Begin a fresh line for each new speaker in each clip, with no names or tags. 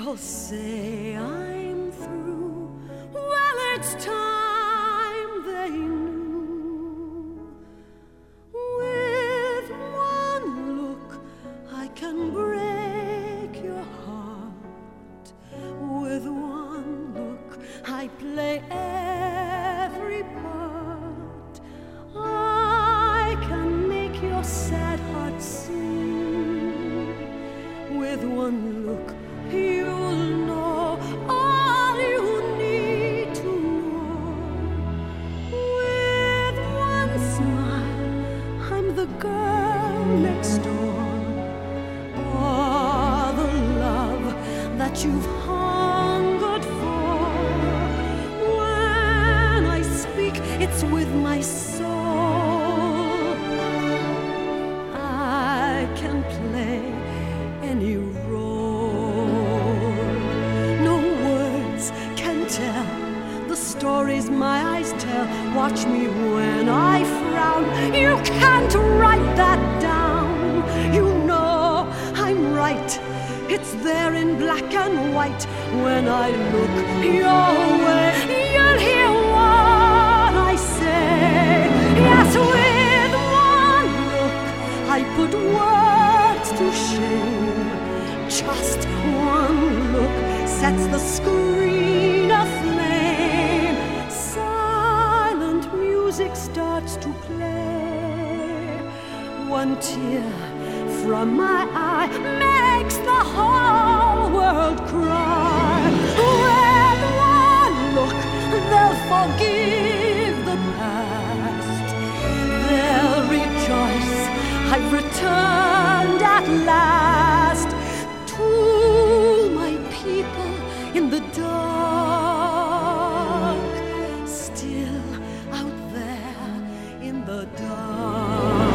People say I'm through. Well, it's time they knew. With one look, I can break your heart. With one look, I play every part. I can make your sad heart sing. With one look, you'll know all you need to know. With one smile, I'm the girl next door. All the love that you've hungered for. When I speak, it's with my soul. I can play any role. No words can tell the stories my eyes tell. Watch me when I frown. You can't write that down. You know I'm right. It's there in black and white. When I look your way, you'll hear what I say. Yes, with one look, I put words to shame. Just one look sets the screen aflame. Silent music starts to play. One tear from my eye makes the whole world cry. With one look, they'll forgive the past. They'll rejoice, I've returned at last. To my people in the dark, still out there in the dark.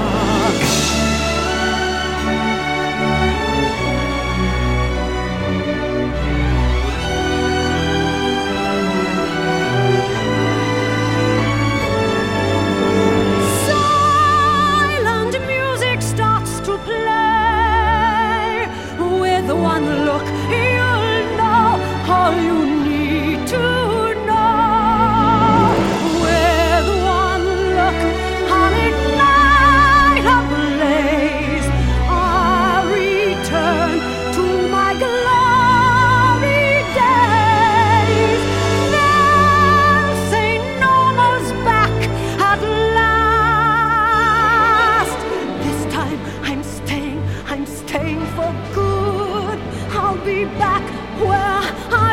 Silent music starts to play. With one look, you'll know all you need to know. With one look, I'll ignite a blaze. I'll return to my glory days. They'll say Norma's back at last. This time I'm staying for good. I'll be back where